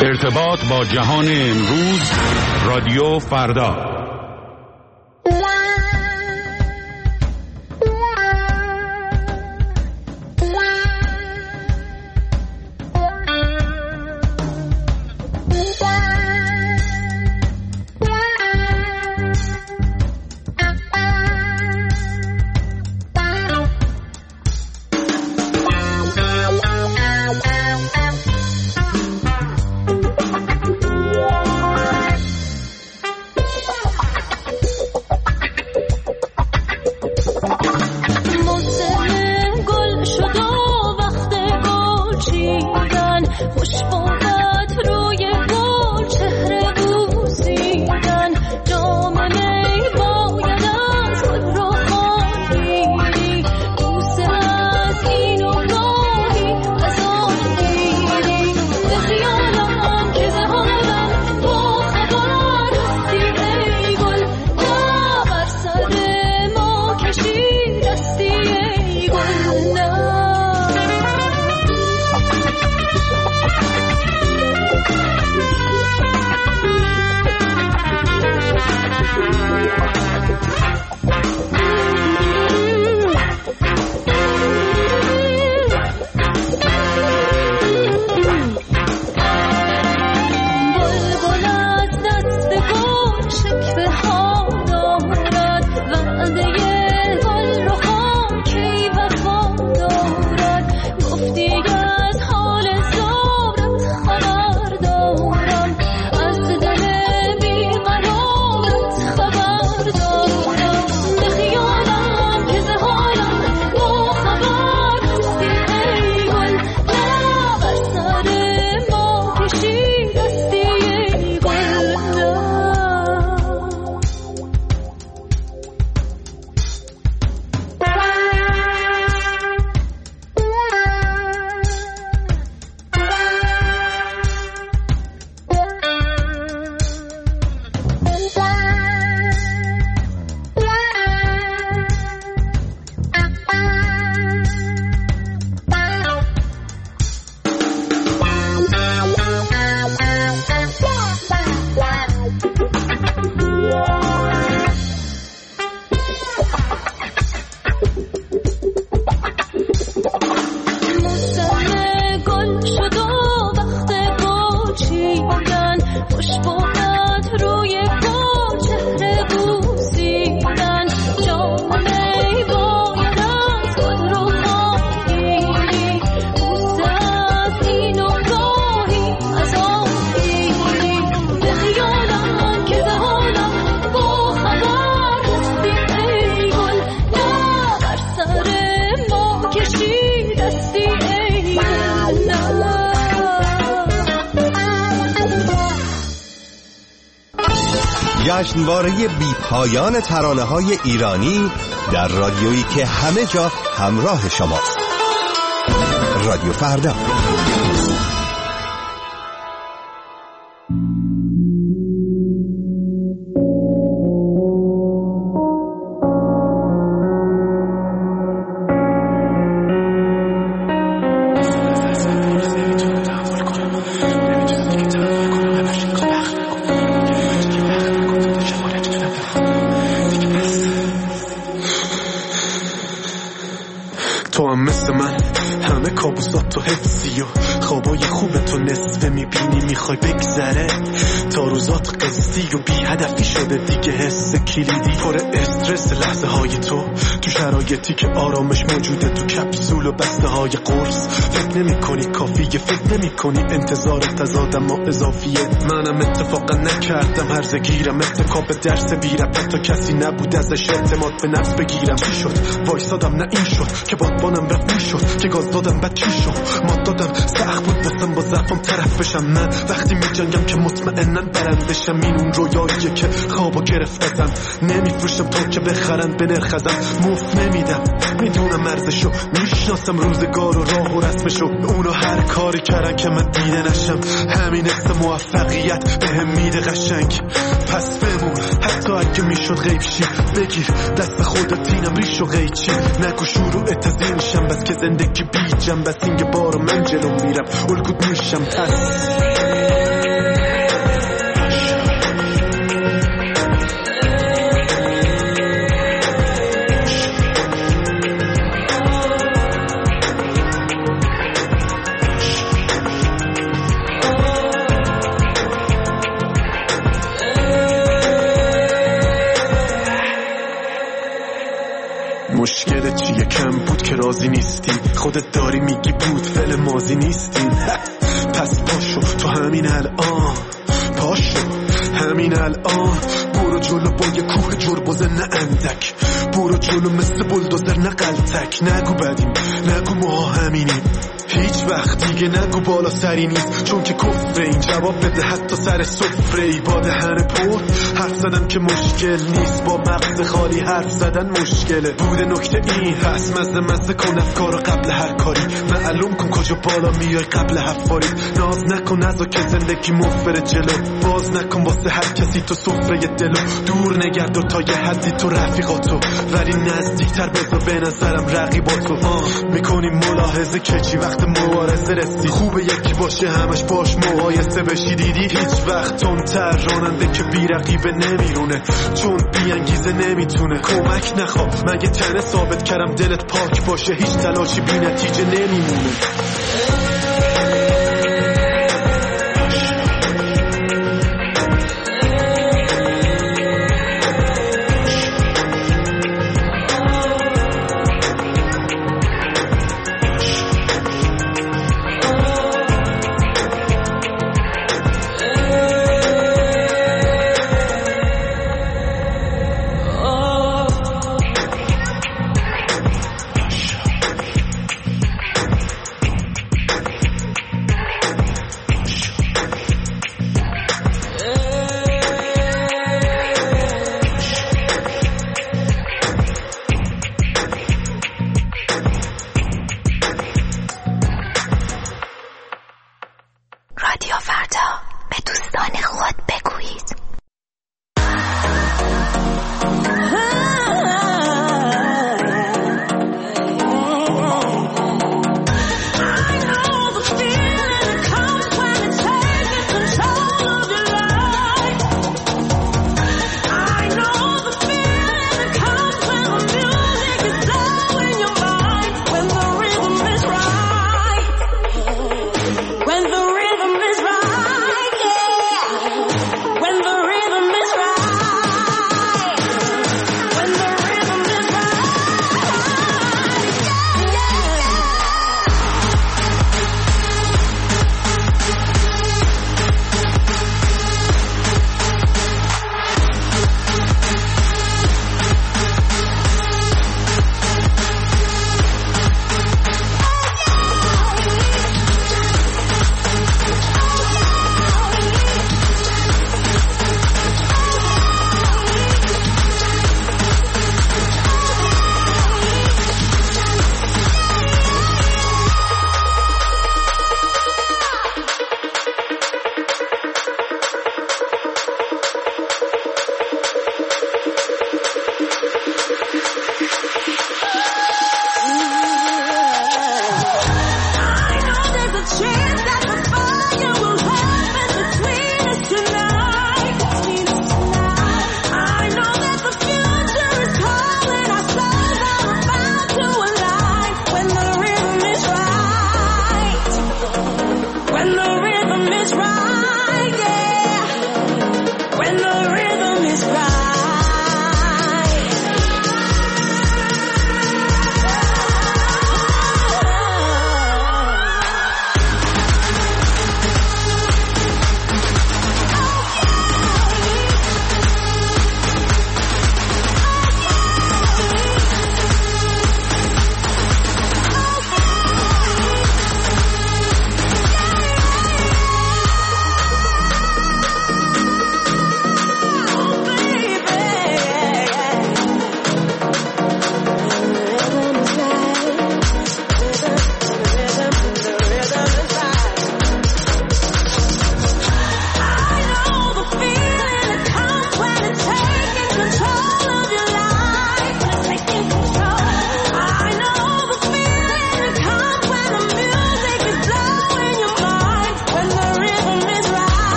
ارتباط با جهان امروز، رادیو فردا. جشنواره بی پایان ترانه‌های ایرانی در رادیویی که همه جا همراه شماست. رادیو فردا. تو هم مثل من همه کابوسات تو حفظی و خوابای خوب تو نصفه میبینی میخوای بگذره تا روزات قصی و بی هدفی شده دیگه. حس کلیدی پر استرس لحظه های تو شرایطی که آرامش موجوده تو کپسول و بسته های قرص. فکر نمی کنی کافیه، فکر نمی کنی انتظار تضادم و اضافیه. منم اتفاقا نکردم هرزه گیرم اتکاب درس بیرم تا کسی نبود ازش اعتماد به نفس بگیرم. چی شد وایسادم نه این شد که بادبانم رفت میشد که گاز دادم بعد چی شد مات دادم سخت بود واسم با ضعفم طرف بشم. من وقتی میجنگم که مطمئنن برندشم. این اون رویاییه که خوابو گرفتم نمیفروشم تا که بخرن به نرخ ازم مفت نمیدم. میدونم ارزشو میشناسم روزگار و راه و رسمشو. اونو هر کاری کردن که من دیده نشم. همین است موفقیت بهم میده قشنگ. پس بمون حتی اگه میشد غیب شی بگیر دست خودت تینم ریش و قیچی. نگو شروع تزیین میشم بس که زندگی بی جنب بس اینگه بارو من جلو میرم الگوت میشم. پس راضی نیستیم، خودت داری میگی بود فعل ماضی نیستیم. پس پاشو تو همین الان، پاشو همین الان، برو جلو با یه کوه جربوزه نه اندک، برو جلو مثل بلدوزر نه قلتک. نگو بدیم، نگو ما همینیم، هیچ وقت دیگه نگو بالا سری نیست، چون که کفره این. جواب بده حتی سر سفره ای، با دهن پر حرف زدن که مشکل نیست، با مغز خالی حرف زدن مشکله. بوده نکته این پس مزه کن افکارو قبل هر کاری، معلوم کن کجا بالا میای قبل حفاری. ناز نکن نزا که زندگی مفر جلو، باز نکن واسه هر کسی تو سفره دلو. دور نگرد و تا یه حدی تو رفیقاتو، ولی نزدیکتر بذار به نظرم رقیباتو. میکنیم ملاحظه که چی وقت مبارزه رسی، خوبه یکی باشه همش باش مقایسه بشی. دیدی هیچ وقت تندتر راننده که بی رقیبه نمیرونه، چون بی انگیزه نمیتونه. کمک نخوا مگه تنه ثابت کردم دلت پاک باشه، هیچ تلاشی بی نتیجه نمیمونه.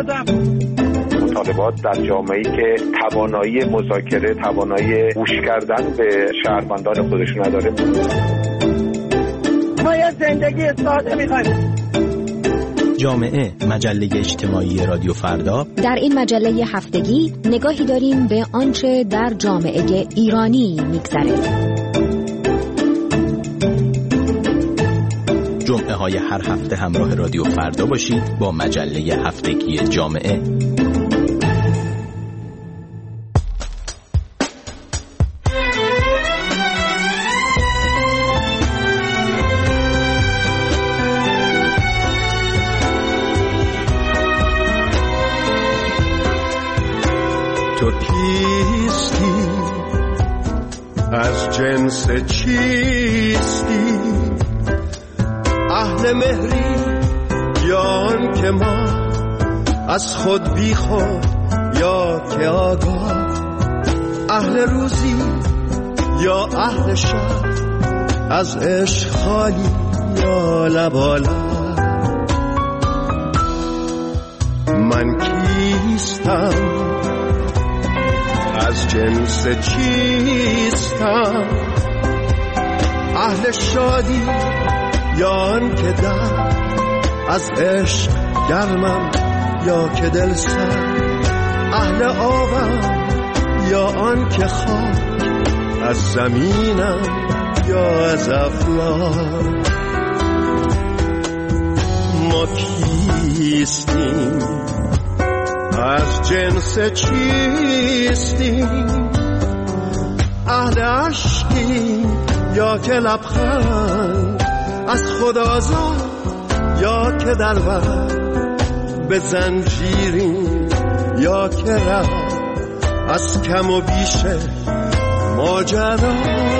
بازم. مطالبات در جامعه‌ای که توانایی مذاکره، توانایی گوش کردن به شهروندان خودش نداره. ما یه زندگی ساده می‌خوایم. جامعه، مجله اجتماعی رادیو فردا. در این مجله هفتگی نگاهی داریم به آنچه در جامعه ایرانی می‌گذره. جمعه های هر هفته همراه رادیو فردا باشید با مجله هفتگی جامعه. تو کیستی؟ از جنس چیستی؟ اهل مهری یا آن که ما از خود بی خود یا که آگاه؟ اهل روزی یا اهل شب؟ از عشق خالی یا لبالا؟ من کیستم؟ از جنس چیستم؟ اهل شادی یا آن که در از عشق گرمم یا که دل سر؟ اهل آبم یا آن که خاک از زمینم یا از افلاک؟ ما کیستیم؟ از جنس چیستیم؟ اهل عشقیم یا که لبخند از خود آزاد یا که در بر به زنجیریم یا که رفت از کم و بیش ماجرا؟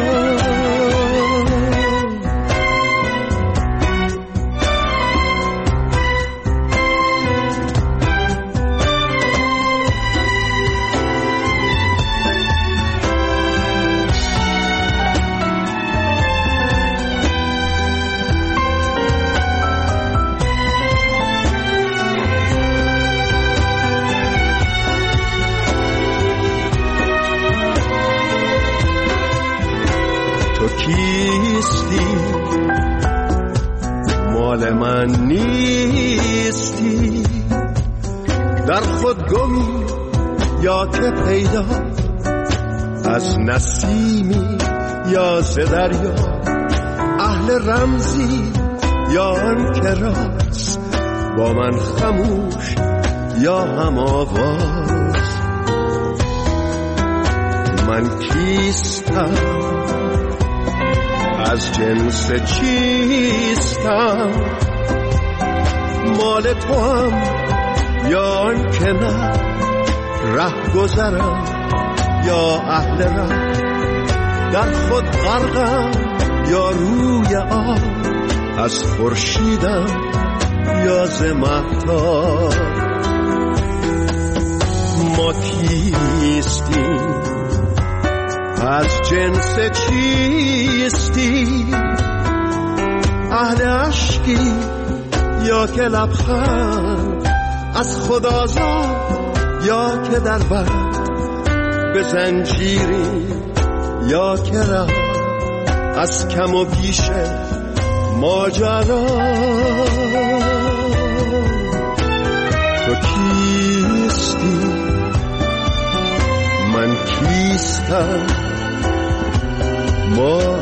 مال من نیستی؟ در خود گمی یا که پیدا؟ از نسیمی یا ز دریا؟ اهل رمزی یا آن که راست با من خموش یا هم آواز؟ من کیستم؟ از جنس چیستم؟ مال تو هم یا آن که نه؟ ره گذرم یا اهل ره؟ در خود غرقم یا روی آب؟ از خورشیدم یا ز مهتاب؟ ما کیستیم؟ از جنس چیستی؟ اهل عشقی یا که لبخند از خود آزاد یا که در بر به زنجیری یا که رفت از کم و بیش ماجرا؟ تو کیستی؟ من کیستم؟ ما